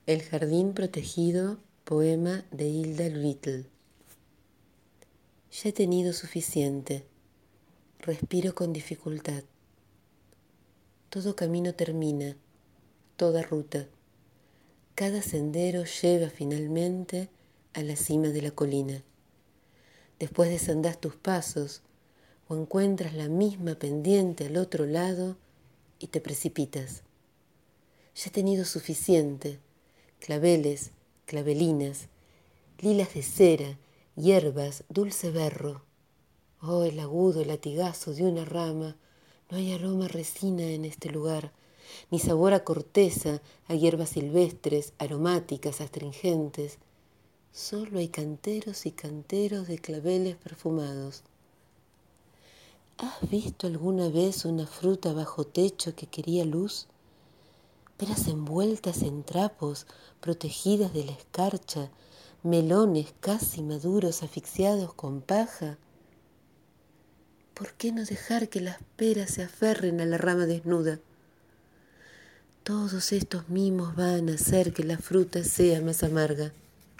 El jardín protegido, poema de Hilda Little. Ya he tenido suficiente, respiro con dificultad. Todo camino termina, toda ruta. Cada sendero lleva finalmente a la cima de la colina. Después desandás tus pasos o encuentras la misma pendiente al otro lado y te precipitas. Ya he tenido suficiente, claveles, clavelinas, lilas de cera, hierbas, dulce berro. Oh, el agudo latigazo de una rama. No hay aroma a resina en este lugar, ni sabor a corteza, a hierbas silvestres, aromáticas, astringentes. Solo hay canteros y canteros de claveles perfumados. ¿Has visto alguna vez una fruta bajo techo que quería luz? Peras envueltas en trapos, protegidas de la escarcha, melones casi maduros asfixiados con paja. ¿Por qué no dejar que las peras se aferren a la rama desnuda? Todos estos mimos van a hacer que la fruta sea más amarga.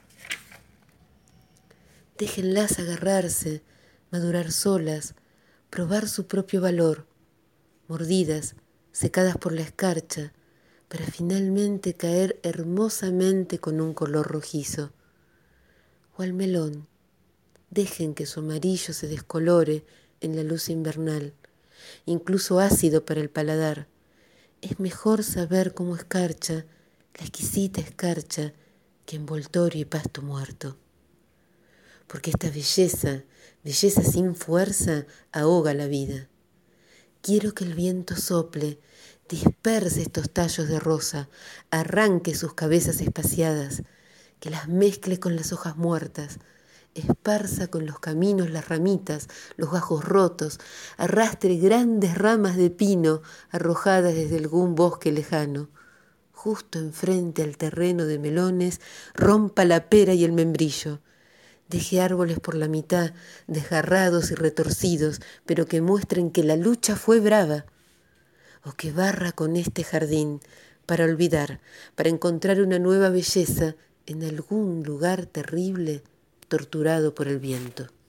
Déjenlas agarrarse, madurar solas, probar su propio valor, mordidas, secadas por la escarcha, para finalmente caer hermosamente con un color rojizo. O al melón, dejen que su amarillo se descolore en la luz invernal, incluso ácido para el paladar. Es mejor saber cómo escarcha, la exquisita escarcha, que envoltorio y pasto muerto. Porque esta belleza, belleza sin fuerza, ahoga la vida. Quiero que el viento sople, disperse estos tallos de rosa, arranque sus cabezas espaciadas, que las mezcle con las hojas muertas, esparza con los caminos las ramitas, los gajos rotos, arrastre grandes ramas de pino arrojadas desde algún bosque lejano. Justo enfrente al terreno de melones, rompa la pera y el membrillo. Deje árboles por la mitad, desgarrados y retorcidos, pero que muestren que la lucha fue brava. O que barra con este jardín para olvidar, para encontrar una nueva belleza en algún lugar terrible torturado por el viento.